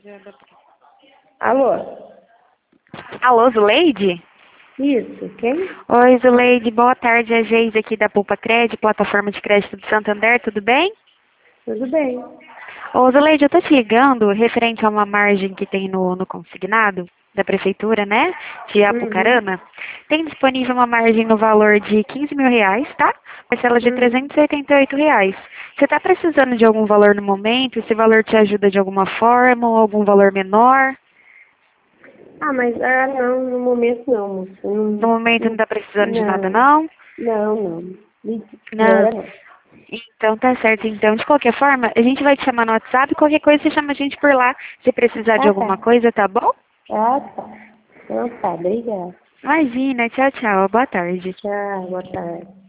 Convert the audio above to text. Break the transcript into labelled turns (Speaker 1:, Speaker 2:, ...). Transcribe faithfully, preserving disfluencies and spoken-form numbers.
Speaker 1: Alô?
Speaker 2: Alô, Zuleide?
Speaker 1: Isso, quem?
Speaker 2: Oi, Zuleide, boa tarde, é a Geise aqui da Poupa Crédito, plataforma de crédito do Santander, tudo bem?
Speaker 1: Tudo bem.
Speaker 2: Ô, Zuleide, eu tô te ligando referente a uma margem que tem no, no consignado da prefeitura, né, de
Speaker 1: Uhum.
Speaker 2: Apucarana. Tem disponível uma margem no valor de quinze mil reais, tá? Parcela de
Speaker 1: Uhum.
Speaker 2: trezentos e oitenta e oito reais. Você tá precisando de algum valor no momento? Esse valor te ajuda de alguma forma ou algum valor menor?
Speaker 1: Ah, mas ah, não, no momento não, moço. Não,
Speaker 2: No momento não
Speaker 1: não,
Speaker 2: tá precisando de nada,
Speaker 1: não,
Speaker 2: não?
Speaker 1: não. não.
Speaker 2: Não.
Speaker 1: Agora não.
Speaker 2: Então tá certo. Então, de qualquer forma, a gente vai te chamar no WhatsApp. Qualquer coisa você chama a gente por lá. Se precisar de
Speaker 1: Ah,
Speaker 2: alguma
Speaker 1: tá.
Speaker 2: coisa, tá bom?
Speaker 1: Ah, tá. Então tá, obrigada.
Speaker 2: Imagina. Tchau, tchau. Boa tarde.
Speaker 1: Tchau, boa tarde.